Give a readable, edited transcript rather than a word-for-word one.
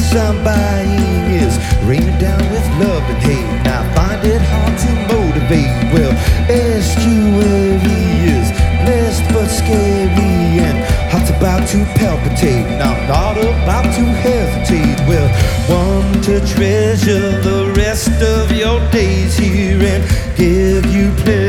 things I'm buying is raining down with love and hate, and I find it hard to motivate. Well, SQLE is blessed but scary, and heart's about to palpitate, and I'm not about to hesitate. Well, want to treasure the rest of your days here and give you pleasure